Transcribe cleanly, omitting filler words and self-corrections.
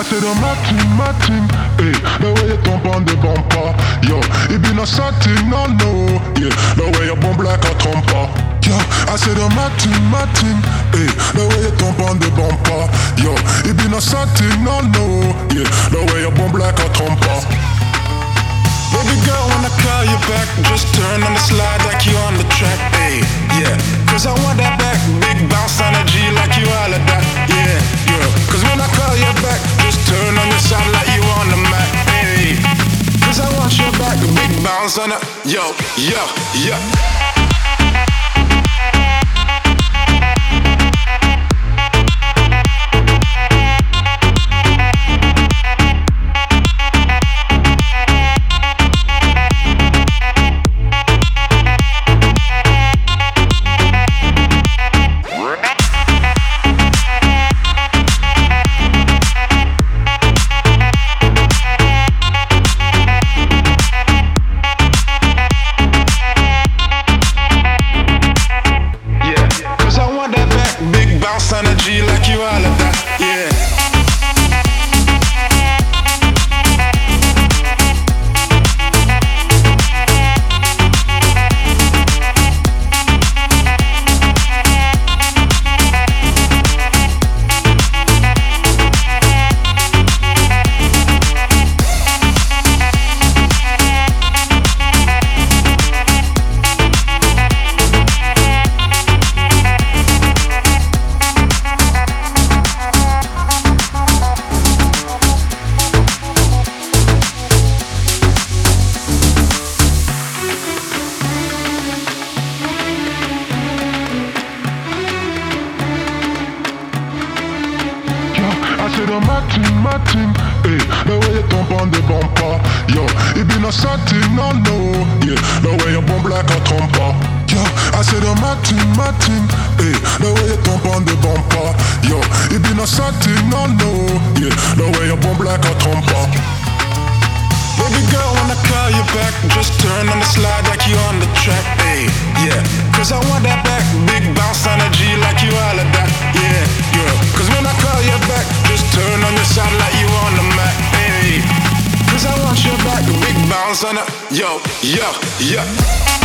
I said my team, hey, the way you thump on the bumper, yo, it be no satin, no, no, yeah, the way you bump like a trumper, yo, I said my team, hey, the way you thump on the bumper, yo, it be no satin, no, no, yeah, the way you bump like a trumper. Baby girl, when I call you back, just turn on the slide like you on the track, hey, yeah. Cause I want that back, big bounce energy like you all of that, yeah, yeah. Cause when I call you back, just turn on your side like you on the mat, hey. Cause I want your back, big bounce on it, yo, yo, yo. Energy like you all of that, yeah. I said my team, hey, the way you thump on the bumper, yo, it be no satin, no, no, yeah, the way you bump like a trumper, yo, I said my team, hey, the way you thump on the bumper, yo, it be no satin, no, no, yeah, the way you bump like a trumper. Baby girl, when I call you back, just turn on the slide like you on the track, hey, yeah. Cause I want that back, big bounce energy like you all of that, yeah, yeah. Cause when I call you back, just turn on your side like you on the mat, hey. Cause I want your back, big bounce on it, yo, yo, yo.